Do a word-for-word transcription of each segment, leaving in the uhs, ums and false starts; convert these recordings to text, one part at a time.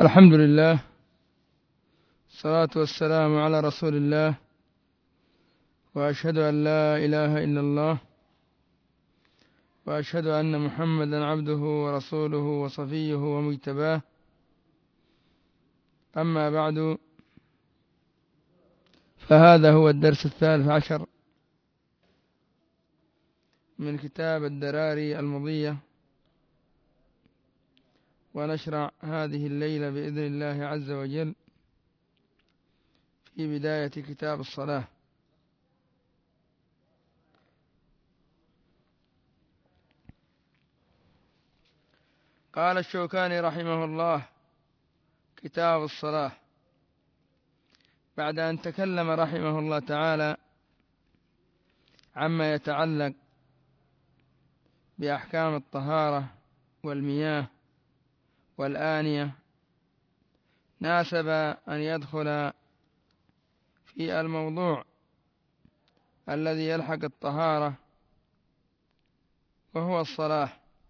الحمد لله، الصلاة والسلام على رسول الله، وأشهد أن لا إله إلا الله، وأشهد أن محمدا عبده ورسوله وصفيه ومجتباه. أما بعد، فهذا هو الدرس الثالث عشر من كتاب الدراري المضية، ونشرع هذه الليلة بإذن الله عز وجل في بداية كتاب الصلاة. قال الشوكاني رحمه الله: كتاب الصلاة، بعد أن تكلم رحمه الله تعالى عما يتعلق بأحكام الطهارة والمياه والآنية، ناسب أن يدخل في الموضوع الذي يلحق الطهارة، وهو الصلاة،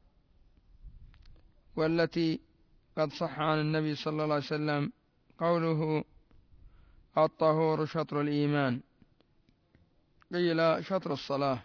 والتي قد صح عن النبي صلى الله عليه وسلم قوله: الطهور شطر الإيمان، قيل شطر الصلاة.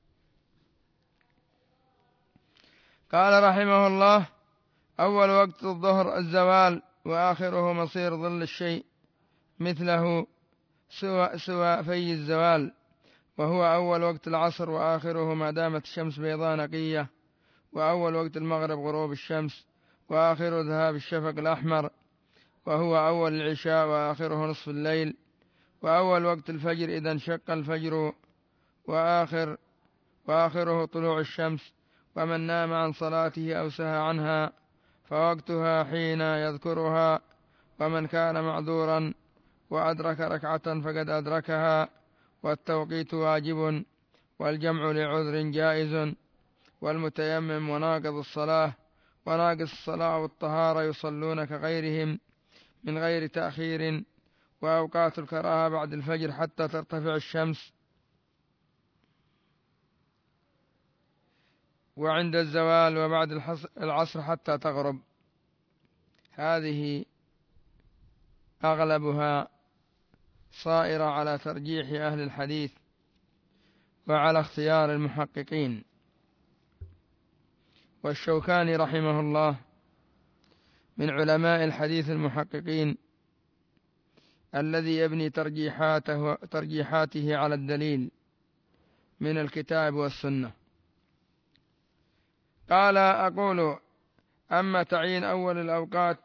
قال رحمه الله: أول وقت الظهر الزوال، وآخره مصير ظل الشيء مثله سوى, سوى في الزوال، وهو أول وقت العصر، وآخره ما دامت الشمس بيضاء نقية، وأول وقت المغرب غروب الشمس، وآخر ذهاب الشفق الأحمر، وهو أول العشاء، وآخره نصف الليل، وأول وقت الفجر إذا انشق الفجر، وآخر وآخره طلوع الشمس. ومن نام عن صلاته أو سهى عنها فوقتها حين يذكرها، ومن كان معذورا وأدرك ركعة فقد أدركها، والتوقيت واجب، والجمع لعذر جائز، والمتيمم وناقض الصلاة وناقص الصلاة والطهارة يصلون كغيرهم من غير تأخير. وأوقات الكراهة بعد الفجر حتى ترتفع الشمس، وعند الزوال، وبعد العصر حتى تغرب. هذه أغلبها صائرة على ترجيح أهل الحديث وعلى اختيار المحققين. والشوكاني رحمه الله من علماء الحديث المحققين، الذي يبني ترجيحاته, ترجيحاته على الدليل من الكتاب والسنة. قال: أقول: أما تعيين أول الأوقات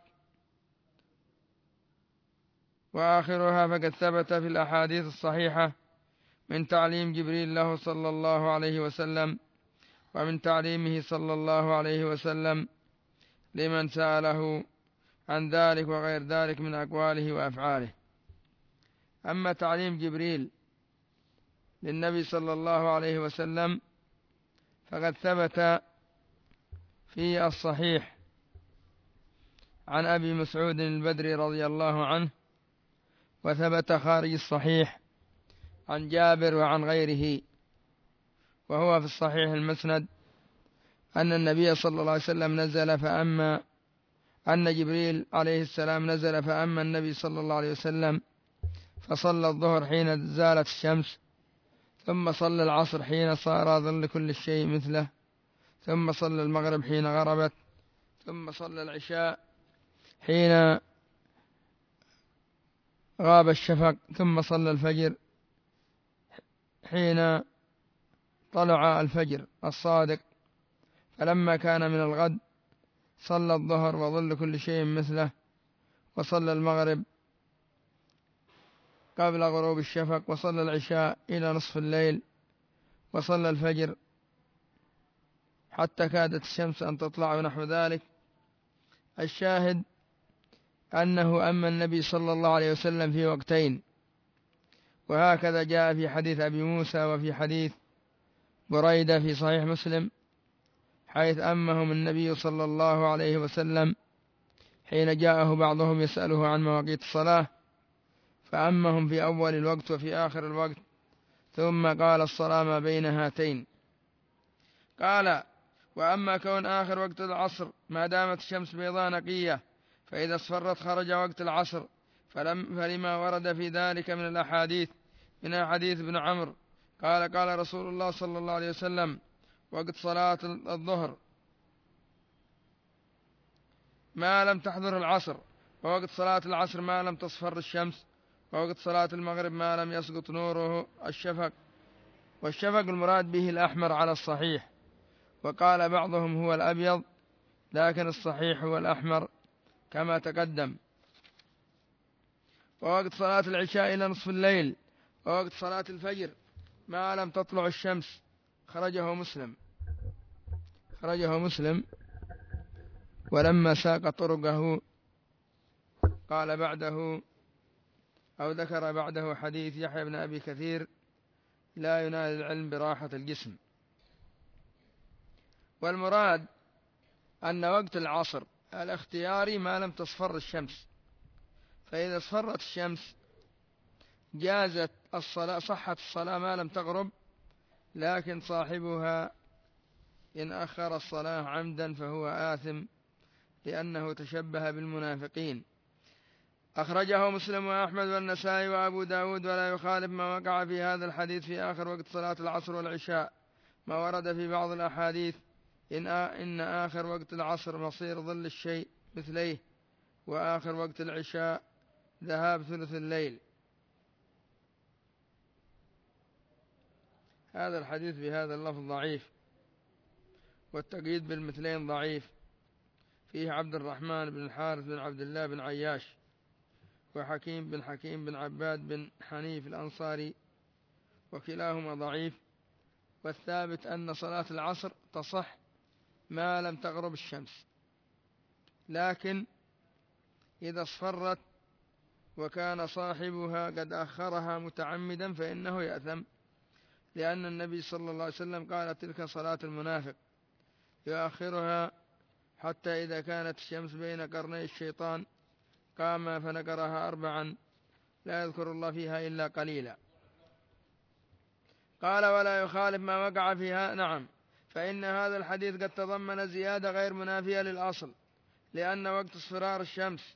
وآخرها فقد ثبت في الأحاديث الصحيحة من تعليم جبريل له صلى الله عليه وسلم، ومن تعليمه صلى الله عليه وسلم لمن سأله عن ذلك، وغير ذلك من أقواله وأفعاله. أما تعليم جبريل للنبي صلى الله عليه وسلم فقد ثبت في الصحيح عن أبي مسعود البدري رضي الله عنه، وثبت خارج الصحيح عن جابر وعن غيره، وهو في الصحيح المسند أن النبي صلى الله عليه وسلم نزل فأما أن جبريل عليه السلام نزل فأما النبي صلى الله عليه وسلم فصلى الظهر حين زالت الشمس، ثم صلى العصر حين صار ظل كل شيء مثله، ثم صلى المغرب حين غربت، ثم صلى العشاء حين غاب الشفق، ثم صلى الفجر حين طلع الفجر الصادق. فلما كان من الغد صلى الظهر وظل كل شيء مثله، وصلى المغرب قبل غروب الشفق، وصلى العشاء إلى نصف الليل، وصلى الفجر حتى كادت الشمس أن تطلع ونحو ذلك. الشاهد أنه أما النبي صلى الله عليه وسلم في وقتين، وهكذا جاء في حديث أبي موسى وفي حديث بريدة في صحيح مسلم، حيث أمهم النبي صلى الله عليه وسلم حين جاءه بعضهم يسأله عن مواقيت الصلاة، فأمهم في أول الوقت وفي آخر الوقت، ثم قال: الصلاة ما بين هاتين. قال: وأما كون آخر وقت العصر ما دامت الشمس بيضاء نقية فإذا اصفرت خرج وقت العصر، فلم فلما ورد في ذلك من الأحاديث من حديث ابن عمرو قال قال رسول الله صلى الله عليه وسلم: وقت صلاة الظهر ما لم تحضر العصر، ووقت صلاة العصر ما لم تصفر الشمس، ووقت صلاة المغرب ما لم يسقط نوره الشفق. والشفق المراد به الأحمر على الصحيح، وقال بعضهم هو الأبيض، لكن الصحيح هو الأحمر كما تقدم. ووقت صلاة العشاء إلى نصف الليل، ووقت صلاة الفجر ما لم تطلع الشمس. خرجه مسلم خرجه مسلم ولما ساق طرقه قال بعده أو ذكر بعده حديث يحيى بن أبي كثير: لا ينال العلم براحة الجسم. والمراد أن وقت العصر الاختياري ما لم تصفر الشمس، فإذا اصفرت الشمس جازت الصلاة، صحت الصلاة ما لم تغرب، لكن صاحبها إن أخر الصلاة عمدا فهو آثم لأنه تشبه بالمنافقين. أخرجه مسلم وأحمد والنسائي وأبو داود، ولا يخالف ما وقع في هذا الحديث في آخر وقت صلاة العصر والعشاء ما ورد في بعض الأحاديث إن, إن آخر وقت العصر مصير ظل الشيء مثليه، وآخر وقت العشاء ذهاب ثلث الليل. هذا الحديث بهذا اللفظ ضعيف، والتقييد بالمثلين ضعيف. فيه عبد الرحمن بن الحارث بن عبد الله بن عياش، وحكيم بن حكيم بن عباد بن حنيف الأنصاري، وكلاهما ضعيف. والثابت أن صلاة العصر تصح ما لم تغرب الشمس، لكن إذا اصفرت وكان صاحبها قد أخرها متعمدا فإنه يأثم، لأن النبي صلى الله عليه وسلم قال: تلك صلاة المنافق يؤخرها حتى إذا كانت الشمس بين قرني الشيطان قام فنكرها أربعا لا يذكر الله فيها إلا قليلا. قال: ولا يخالف ما وقع فيها. نعم، فإن هذا الحديث قد تضمن زيادة غير منافية للأصل، لأن وقت اصفرار الشمس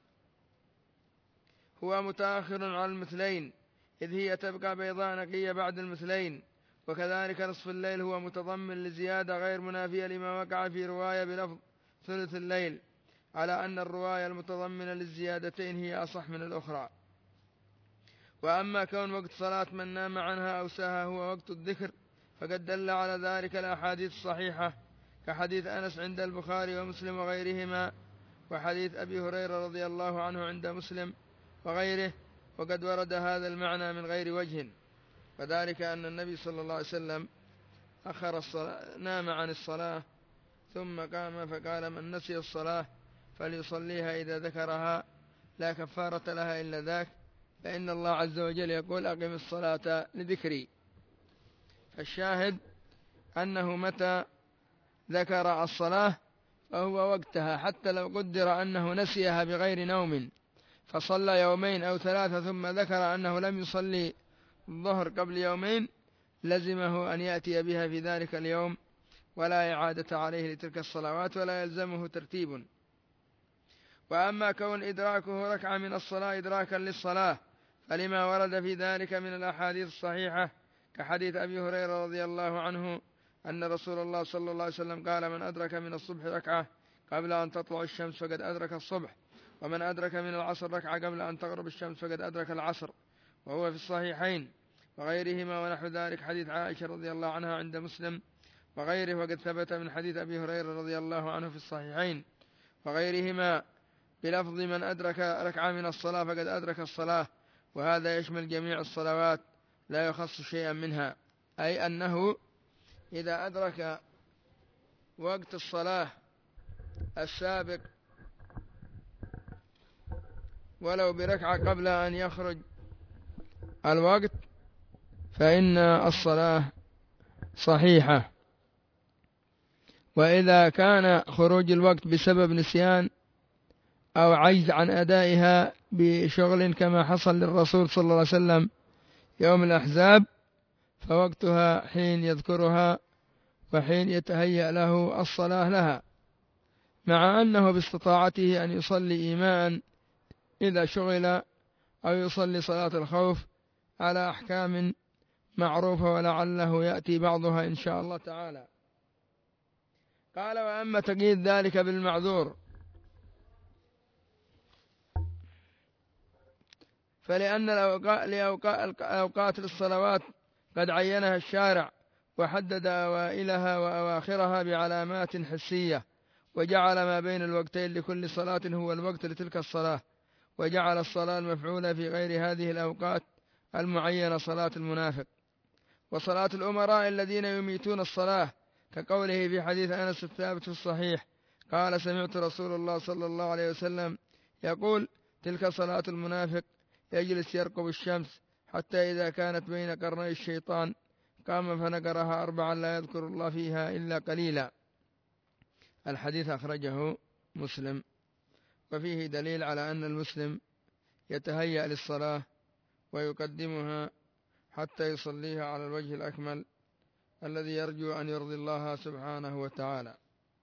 هو متأخر على المثلين، إذ هي تبقى بيضاء نقية بعد المثلين. وكذلك نصف الليل هو متضمن لزيادة غير منافية لما وقع في رواية بلفظ ثلث الليل، على أن الرواية المتضمنة للزيادتين هي أصح من الأخرى. وأما كون وقت صلاة من نام عنها أو ساها هو وقت الذكر، فقد دل على ذلك الأحاديث الصحيحة، كحديث أنس عند البخاري ومسلم وغيرهما، وحديث أبي هريرة رضي الله عنه عند مسلم وغيره. وقد ورد هذا المعنى من غير وجه، وذلك أن النبي صلى الله عليه وسلم أخر الصلاة، نام عن الصلاة ثم قام فقال: من نسي الصلاة فليصليها إذا ذكرها، لا كفارة لها إلا ذاك، فإن الله عز وجل يقول: أقم الصلاة لذكري. فالشاهد أنه متى ذكر الصلاة فهو وقتها، حتى لو قدر أنه نسيها بغير نوم فصلى يومين أو ثلاثة ثم ذكر أنه لم يصلي الظهر قبل يومين، لزمه أن يأتي بها في ذلك اليوم، ولا إعادة عليه لتلك الصلوات، ولا يلزمه ترتيب. وأما كون إدراكه ركعة من الصلاة إدراكا للصلاة، فلما ورد في ذلك من الأحاديث الصحيحة، كحديث أبي هريرة رضي الله عنه أن رسول الله صلى الله عليه وسلم قال: من أدرك من الصبح ركعة قبل أن تطلع الشمس فقد أدرك الصبح، ومن أدرك من العصر ركعة قبل أن تغرب الشمس فقد أدرك العصر، وهو في الصحيحين وغيرهما. ونحو ذلك حديث عائشة رضي الله عنها عند مسلم وغيره، وقد ثبت من حديث أبي هريرة رضي الله عنه في الصحيحين وغيرهما بلفظ: من أدرك ركعة من الصلاة فقد أدرك الصلاة. وهذا يشمل جميع الصلوات لا يخص شيئا منها، أي أنه إذا أدرك وقت الصلاة السابق ولو بركعة قبل أن يخرج الوقت فإن الصلاة صحيحة. وإذا كان خروج الوقت بسبب نسيان أو عجز عن أدائها بشغل كما حصل للرسول صلى الله عليه وسلم يوم الأحزاب، فوقتها حين يذكرها وحين يتهيأ له الصلاة لها. مع أنه باستطاعته أن يصلي إيماء إذا شغل أو يصلي صلاة الخوف على أحكام معروفة، ولعله يأتي بعضها إن شاء الله تعالى. قال: وأما تقييد ذلك بالمعذور فلأن الأوقات للصلوات قد عينها الشارع وحدد أوائلها وأواخرها بعلامات حسية، وجعل ما بين الوقتين لكل صلاة هو الوقت لتلك الصلاة، وجعل الصلاة المفعولة في غير هذه الأوقات المعينة صلاة المنافق وصلاة الأمراء الذين يميتون الصلاة، كقوله في حديث أنس الثابت في الصحيح قال: سمعت رسول الله صلى الله عليه وسلم يقول: تلك صلاة المنافق يجلس يرقب الشمس حتى إذا كانت بين قرني الشيطان قام فنقرها أربعا لا يذكر الله فيها إلا قليلا. الحديث أخرجه مسلم، وفيه دليل على أن المسلم يتهيأ للصلاة ويقدمها حتى يصليها على الوجه الأكمل الذي يرجو أن يرضي الله سبحانه وتعالى.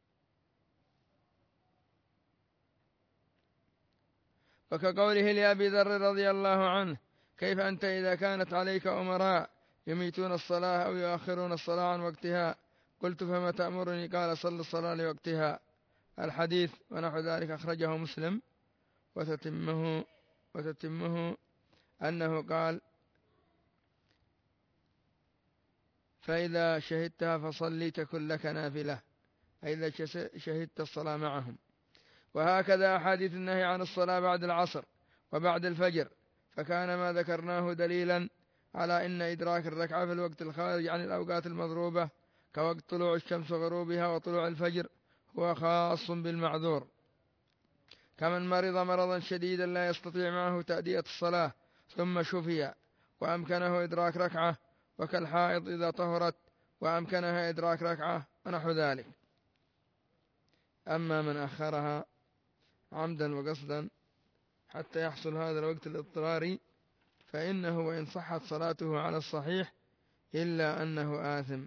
وكقوله لأبي ذر رضي الله عنه: كيف أنت إذا كانت عليك أمراء يميتون الصلاة أو يؤخرون الصلاة عن وقتها؟ قلت: فما تأمرني؟ قال: صل الصلاة لوقتها. الحديث ونحو ذلك أخرجه مسلم. وتتمه, وتتمه أنه قال: فإذا شهدتها فصلي تكن لك نافلة، أي إذا شهدت الصلاة معهم. وهكذا أحاديث النهي عن الصلاة بعد العصر وبعد الفجر، فكان ما ذكرناه دليلا على أن إدراك الركعة في الوقت الخارج عن الأوقات المضروبة كوقت طلوع الشمس وغروبها وطلوع الفجر هو خاص بالمعذور، كمن مرض مرضا شديدا لا يستطيع معه تأدية الصلاة ثم شفي وأمكنه إدراك ركعة، وكالحائض إذا طهرت وأمكنها إدراك ركعة ونحو ذلك. أما من أخرها عمدا وقصدا حتى يحصل هذا الوقت الاضطراري فإنه وإن صحت صلاته على الصحيح إلا أنه آثم.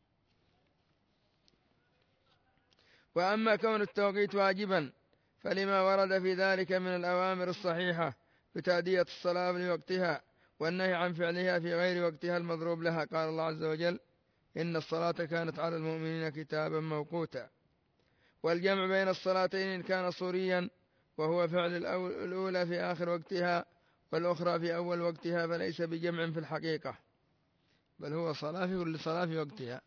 وأما كون التوقيت واجبا فلما ورد في ذلك من الأوامر الصحيحة بتأدية الصلاة لوقتها والنهي عن فعلها في غير وقتها المضروب لها. قال الله عز وجل: إن الصلاة كانت على المؤمنين كتابا موقوتا. والجمع بين الصلاتين إن كان صوريا وهو فعل الأولى في آخر وقتها والأخرى في أول وقتها فليس بجمع في الحقيقة، بل هو صلاة في كل صلاة في وقتها.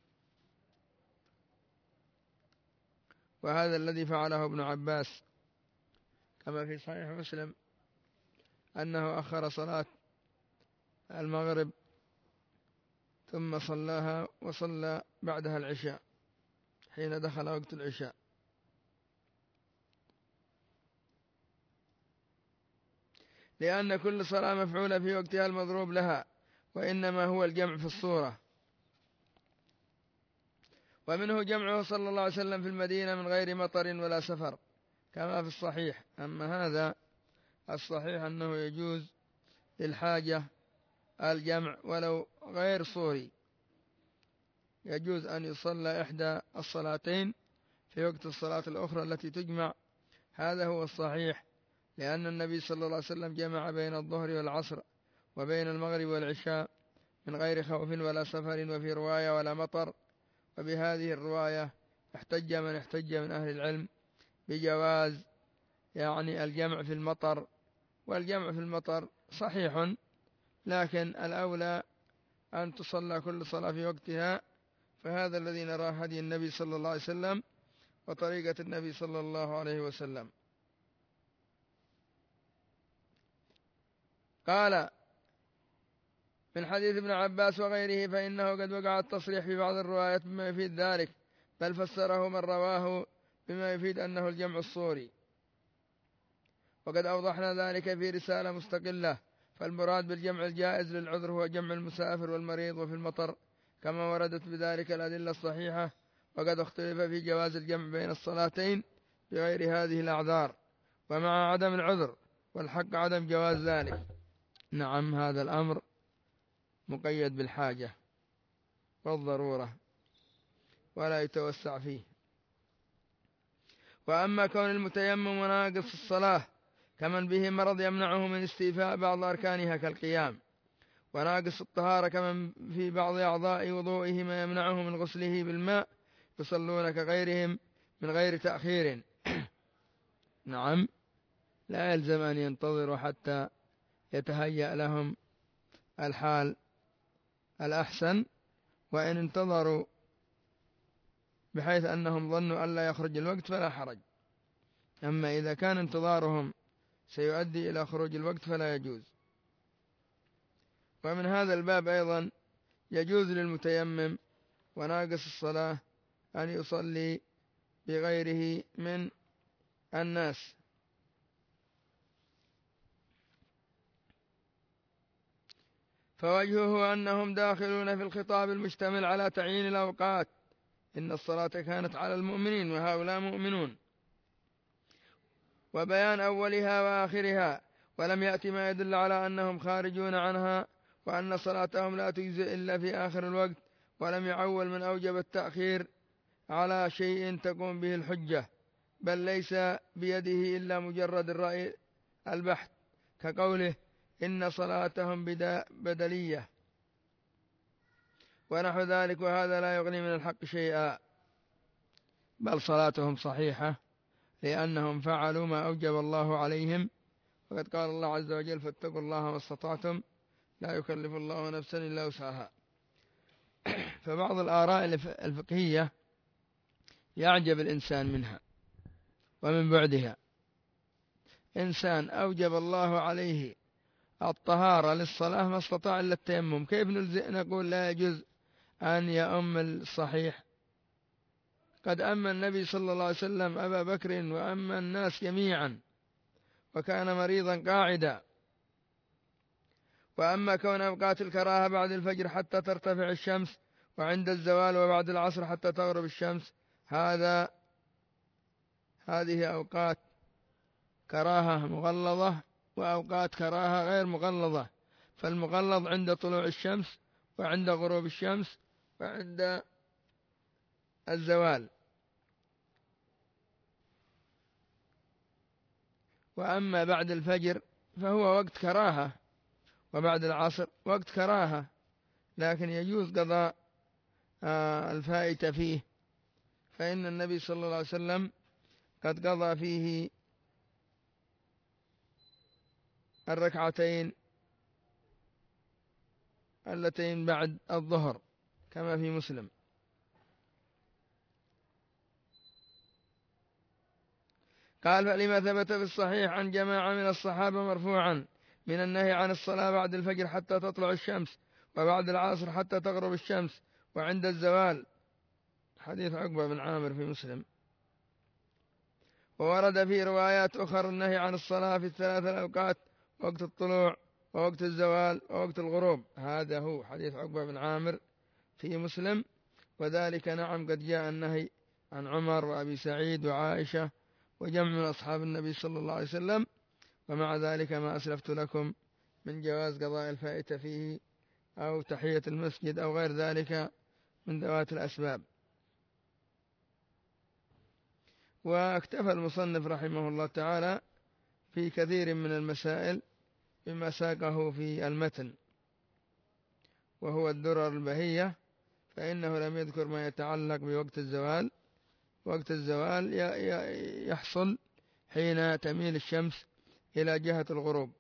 وهذا الذي فعله ابن عباس كما في صحيح مسلم أنه أخر صلاة المغرب ثم صلاها وصلى بعدها العشاء حين دخل وقت العشاء. لأن كل صلاة مفعولة في وقتها المضروب لها، وإنما هو الجمع في الصورة. ومنه جمعه صلى الله عليه وسلم في المدينة من غير مطر ولا سفر كما في الصحيح. أما هذا الصحيح أنه يجوز للحاجة الجمع ولو غير صوري، يجوز أن يصلى إحدى الصلاتين في وقت الصلاة الأخرى التي تجمع. هذا هو الصحيح، لأن النبي صلى الله عليه وسلم جمع بين الظهر والعصر وبين المغرب والعشاء من غير خوف ولا سفر، وفي رواية ولا مطر. وبهذه الرواية احتج من احتج من أهل العلم بجواز يعني الجمع في المطر. والجمع في المطر صحيح، لكن الأولى أن تصلى كل صلاة في وقتها، فهذا الذي نرى هدي النبي صلى الله عليه وسلم وطريقة النبي صلى الله عليه وسلم. قال من حديث ابن عباس وغيره: فإنه قد وقع التصريح في بعض الروايات بما يفيد ذلك، بل فسره من رواه بما يفيد أنه الجمع الصوري، وقد أوضحنا ذلك في رسالة مستقلة. فالمراد بالجمع الجائز للعذر هو جمع المسافر والمريض وفي المطر كما وردت بذلك الأدلة الصحيحة. وقد اختلف في جواز الجمع بين الصلاتين بغير هذه الأعذار ومع عدم العذر، والحق عدم جواز ذلك. نعم، هذا الأمر مقيد بالحاجة والضرورة ولا يتوسع فيه. وأما كون المتيمم ناقص الصلاة كمن به مرض يمنعه من استيفاء بعض أركانها كالقيام، وناقص الطهارة كمن في بعض أعضاء وضوئه ما يمنعه من غسله بالماء، يصلون كغيرهم من غير تأخير. نعم، لا يلزم أن ينتظروا حتى يتهيأ لهم الحال الأحسن، وإن انتظروا بحيث أنهم ظنوا أن لا يخرج الوقت فلا حرج. أما إذا كان انتظارهم سيؤدي إلى خروج الوقت فلا يجوز. ومن هذا الباب أيضا يجوز للمتيمم وناقص الصلاة أن يصلي بغيره من الناس، فوجهه أنهم داخلون في الخطاب المشتمل على تعيين الأوقات، إن الصلاة كانت على المؤمنين وهؤلاء مؤمنون، وبيان أولها وآخرها، ولم يأتي ما يدل على أنهم خارجون عنها وأن صلاتهم لا تجزئ إلا في آخر الوقت، ولم يعول من أوجب التأخير على شيء تقوم به الحجة، بل ليس بيده إلا مجرد الرأي البحث، كقوله إن صلاتهم بدلية ونحو ذلك، وهذا لا يغني من الحق شيئا، بل صلاتهم صحيحة لأنهم فعلوا ما أوجب الله عليهم، وقد قال الله عز وجل فاتقوا الله ما استطعتم لا يكلف الله نفسا إلا وسعها. فبعض الآراء الفقهية يعجب الإنسان منها ومن بعدها، إنسان أوجب الله عليه الطهارة للصلاة ما استطاع إلا التيمم، كيف نقول لا يجوز أن يؤم الصحيح؟ قد أما النبي صلى الله عليه وسلم أبا بكر وأما الناس جميعا، وكان مريضا قاعدا. وأما كون أوقات الكراهة بعد الفجر حتى ترتفع الشمس، وعند الزوال وبعد العصر حتى تغرب الشمس، هذا هذه أوقات كراهة مغلظة وأوقات كراهة غير مغلظة، فالمغلظ عند طلوع الشمس وعند غروب الشمس وعند الزوال. وأما بعد الفجر فهو وقت كراهة، وبعد العصر وقت كراهة، لكن يجوز قضاء الفائت فيه، فإن النبي صلى الله عليه وسلم قد قضى فيه الركعتين اللتين بعد الظهر كما في مسلم. قال فلما ثبت في الصحيح عن جماعة من الصحابة مرفوعا من النهي عن الصلاة بعد الفجر حتى تطلع الشمس، وبعد العصر حتى تغرب الشمس، وعند الزوال، حديث عقبة بن عامر في مسلم. وورد في روايات أخرى النهي عن الصلاة في الثلاث الأوقات، وقت الطلوع ووقت الزوال ووقت الغروب، هذا هو حديث عقبة بن عامر في مسلم. وذلك نعم قد جاء النهي عن عمر وأبي سعيد وعائشة وجمع من أصحاب النبي صلى الله عليه وسلم، ومع ذلك ما أسلفت لكم من جواز قضاء الفائت فيه أو تحية المسجد أو غير ذلك من ذوات الأسباب. واكتفى المصنف رحمه الله تعالى في كثير من المسائل بما ساقه في المتن، وهو الدرر البهية، فإنه لم يذكر ما يتعلق بوقت الزوال. وقت الزوال يحصل حين تميل الشمس إلى جهة الغروب،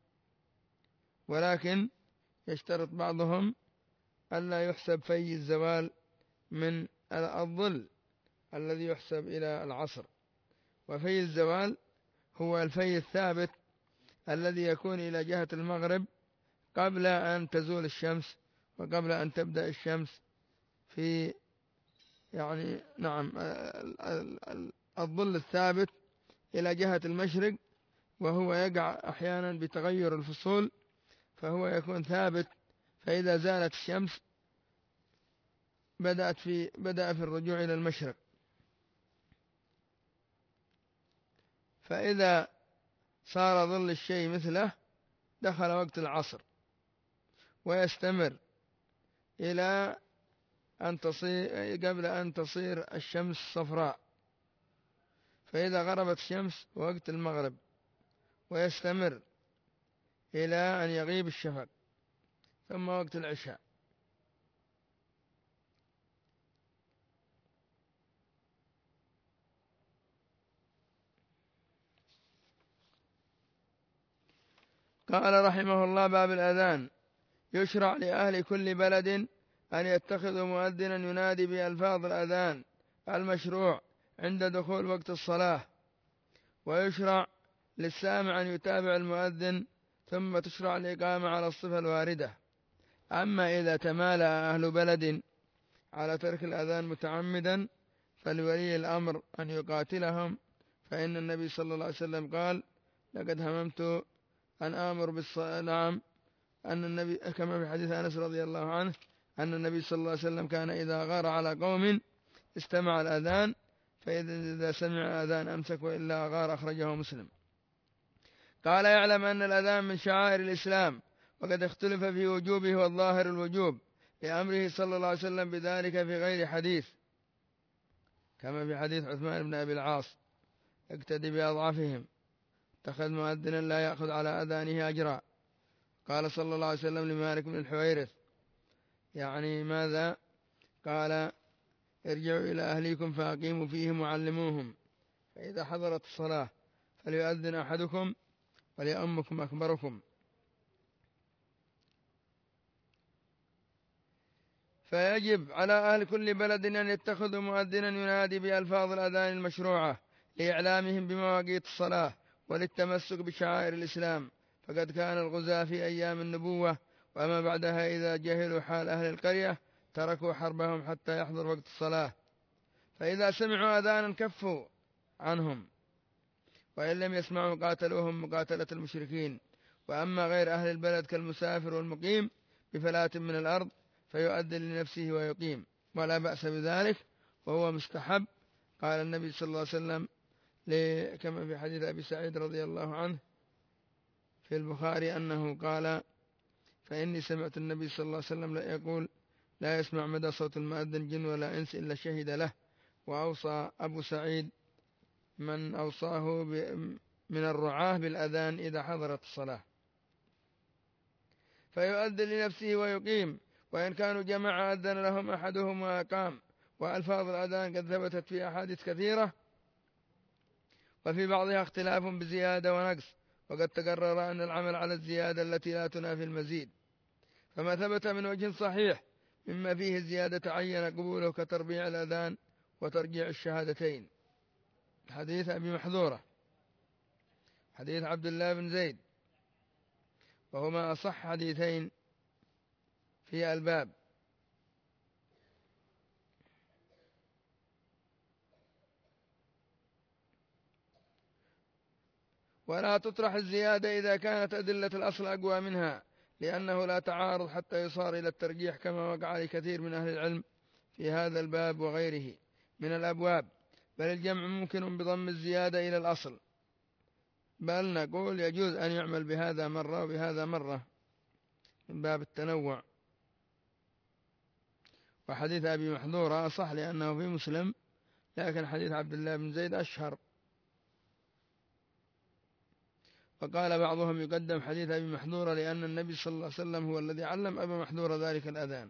ولكن يشترط بعضهم ألا يحسب في الزوال من الظل الذي يحسب إلى العصر، وفي الزوال هو الفي الثابت الذي يكون إلى جهة المغرب قبل أن تزول الشمس وقبل أن تبدأ الشمس في يعني نعم الظل الثابت إلى جهة المشرق، وهو يقع أحيانا بتغير الفصول، فهو يكون ثابت، فإذا زالت الشمس بدأت في بدأ في الرجوع إلى المشرق. فإذا صار ظل الشيء مثله دخل وقت العصر، ويستمر إلى أن تصير قبل أن تصير الشمس صفراء، فإذا غربت الشمس وقت المغرب، ويستمر إلى أن يغيب الشفق، ثم وقت العشاء. قال رحمه الله: باب الأذان. يشرع لأهل كل بلد أن يتخذوا مؤذنا ينادي بألفاظ الأذان المشروع عند دخول وقت الصلاة، ويشرع للسامع أن يتابع المؤذن، ثم تشرع الإقامة على الصفة الواردة. أما إذا تمالأ أهل بلد على ترك الأذان متعمدا فلولي الأمر أن يقاتلهم، فإن النبي صلى الله عليه وسلم قال: لقد هممت أن آمر بالصلاة. نعم، أن النبي كما في حديث أنس رضي الله عنه أن النبي صلى الله عليه وسلم كان إذا غار على قوم استمع الأذان، فإذا سمع الأذان أمسك، وإلا غار. أخرجه مسلم. قال: يعلم أن الأذان من شعائر الإسلام، وقد اختلف في وجوبه، والظاهر الوجوب لأمره صلى الله عليه وسلم بذلك في غير حديث، كما في حديث عثمان بن أبي العاص: اقتدي بأضعفهم، اتخذ مؤذنا لا يأخذ على أذانه أجرا. قال صلى الله عليه وسلم لمالك بن الحويرث: يعني ماذا؟ قال: ارجعوا إلى أهليكم فأقيموا فيهم وعلموهم، فإذا حضرت الصلاة فليؤذن أحدكم وليؤمكم أكبركم. فيجب على أهل كل بلد أن يتخذوا مؤذنا ينادي بألفاظ الأذان المشروعة لإعلامهم بمواقيت الصلاة وللتمسك بشعائر الإسلام، فقد كان الغزاة في أيام النبوة وما بعدها إذا جهلوا حال أهل القرية تركوا حربهم حتى يحضر وقت الصلاة، فإذا سمعوا أذانا كفوا عنهم، وإن لم يسمعوا قاتلوهم مقاتلة المشركين. وأما غير أهل البلد كالمسافر والمقيم بفلاة من الأرض فيؤذن لنفسه ويقيم، ولا بأس بذلك، وهو مستحب. قال النبي صلى الله عليه وسلم كما في حديث أبي سعيد رضي الله عنه في البخاري أنه قال: فإني سمعت النبي صلى الله عليه وسلم يقول: لا يسمع مدى صوت المؤذن جن ولا إنس إلا شهد له. وأوصى أبو سعيد من أوصاه من الرعاة بالأذان إذا حضرت الصلاة، فيؤذن لنفسه ويقيم، وإن كانوا جماعة أذن لهم أحدهم وأقام. وألفاظ الأذان قد ثبتت في أحاديث كثيرة، وفي بعضها اختلاف بزيادة ونقص، وقد تقرر أن العمل على الزيادة التي لا تنافي المزيد. فما ثبت من وجه صحيح مما فيه الزيادة تعين قبوله كتربيع الأذان وترجيع الشهادتين. حديث أبي محذورة، حديث عبد الله بن زيد، وهما أصح حديثين في الباب. ولا تطرح الزيادة إذا كانت أدلة الأصل أقوى منها، لأنه لا تعارض حتى يصار إلى الترجيح، كما وقع لكثير من أهل العلم في هذا الباب وغيره من الأبواب. بل الجمع ممكن بضم الزيادة إلى الأصل، بل نقول يجوز أن يعمل بهذا مرة وبهذا مرة من باب التنوع. وحديث أبي محذورة أصح لأنه في مسلم، لكن حديث عبد الله بن زيد أشهر. وقال بعضهم يقدم حديث أبي محذورة لأن النبي صلى الله عليه وسلم هو الذي علم أبا محذورة ذلك الأذان.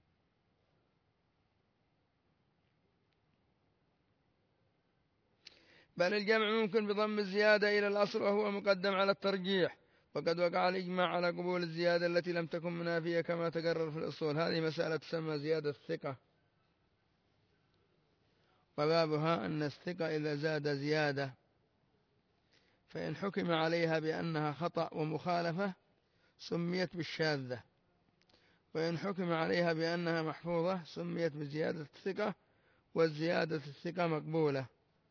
بل الجمع ممكن بضم الزيادة إلى الأصل، وهو مقدم على الترجيح، وقد وقع الإجماع على قبول الزيادة التي لم تكن منافية كما تقرر في الأصول. هذه مسألة تسمى زيادة الثقة، وبابها أن الثقة إذا زاد زيادة فإن حكم عليها بأنها خطأ ومخالفة سميت بالشاذة، وإن حكم عليها بأنها محفوظة سميت بزيادة الثقة، والزيادة الثقة مقبولة.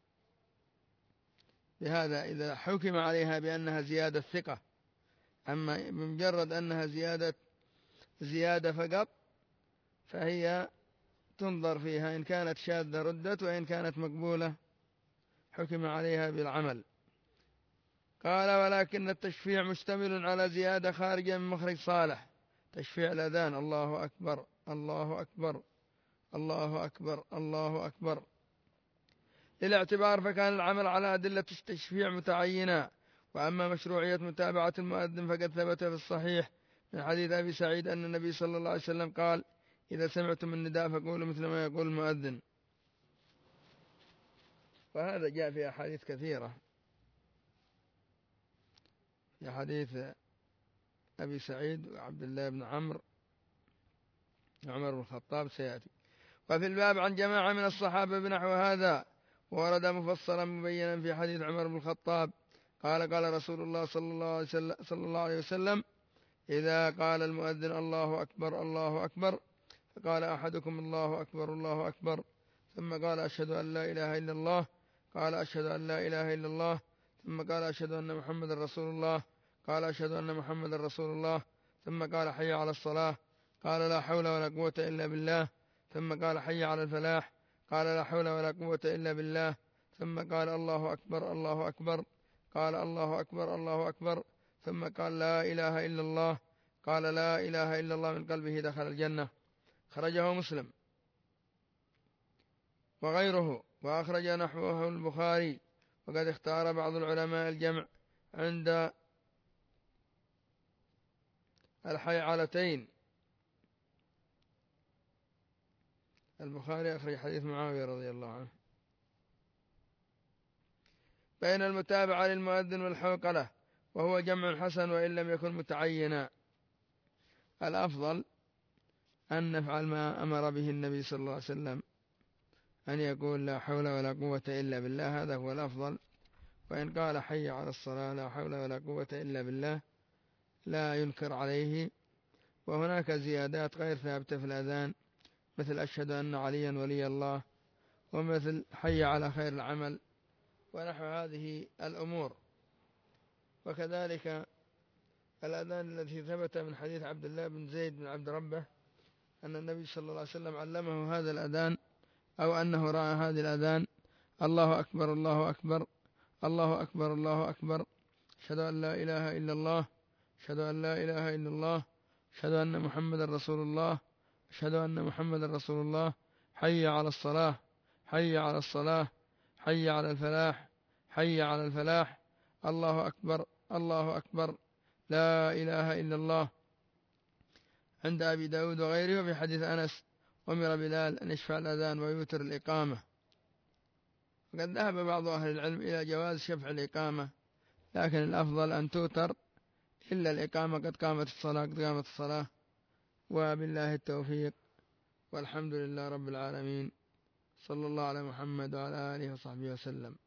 لهذا إذا حكم عليها بأنها زيادة ثقة، أما بمجرد أنها زيادة زيادة فقط فهي تنظر فيها، إن كانت شاذة ردت، وإن كانت مقبولة حكم عليها بالعمل. قال: ولكن التشفيع مشتمل على زيادة خارجة من مخرج صالح. تشفيع الأذان: الله أكبر الله أكبر الله أكبر الله أكبر، للاعتبار، فكان العمل على أدلة التشفيع متعينا. وأما مشروعية متابعة المؤذن فقد ثبت في الصحيح من حديث أبي سعيد أن النبي صلى الله عليه وسلم قال: إذا سمعتم النداء فقولوا مثل ما يقول المؤذن. وهذا جاء في أحاديث كثيرة، في حديث أبي سعيد وعبد الله بن عمرو عمر بن الخطاب سيأتي. وفي الباب عن جماعة من الصحابة بنحو هذا، ورد مفصلا مبينا في حديث عمر بن الخطاب قال: قال رسول الله صلى الله عليه وسلم, صلى الله عليه وسلم إذا قال المؤذن الله أكبر الله أكبر، فقال أحدكم الله أكبر الله أكبر، ثم قال أشهد أن لا إله إلا الله، قال أشهد أن لا إله إلا الله، ثم قال أشهد أن محمد رسول الله، قال أشهد أن محمد رسول الله، ثم قال حي على الصلاة، قال لا حول ولا قوة إلا بالله، ثم قال حي على الفلاح، قال لا حول ولا قوة إلا بالله، ثم قال الله أكبر الله أكبر، قال الله أكبر الله أكبر، ثم قال لا إله إلا الله، قال لا إله إلا الله، من قلبه دخل الجنة. خرجه مسلم وغيره، وأخرج نحوه البخاري. وقد اختار بعض العلماء الجمع عند الحيعلتين. البخاري أخرج حديث معاوية رضي الله عنه بين المتابعة للمؤذن والحوقلة، وهو جمع حسن وإن لم يكن متعينا. الأفضل أن نفعل ما أمر به النبي صلى الله عليه وسلم، أن يقول لا حول ولا قوة إلا بالله، هذا هو الأفضل. وإن قال حي على الصلاة لا حول ولا قوة إلا بالله لا ينكر عليه. وهناك زيادات غير ثابتة في الأذان، مثل أشهد أن عليا ولي الله، ومثل حي على خير العمل، ونحو هذه الأمور. وكذلك الأذان الذي ثبت من حديث عبد الله بن زيد بن عبد ربه أن النبي صلى الله عليه وسلم علمه هذا الأذان، أو أنه رأى هذه الأذان: الله أكبر الله أكبر الله أكبر الله أكبر، أشهد أن لا إله إلا الله، أشهد أن لا إله إلا الله، أشهد أن محمد رسول الله، أشهد أن محمد رسول الله، حي على الصلاة حي على الصلاة حي على الفلاح حي على الفلاح، الله أكبر الله أكبر، لا إله إلا الله. عند أبي داود وغيره. وفي حديث أنس أمر بلال أن يشفع الأذان ويوتر الإقامة. وقد ذهب بعض أهل العلم إلى جواز شفع الإقامة، لكن الأفضل أن توتر إلا الإقامة قد قامت الصلاة قد قامت الصلاة. وبالله التوفيق، والحمد لله رب العالمين، صلى الله على محمد وعلى آله وصحبه وسلم.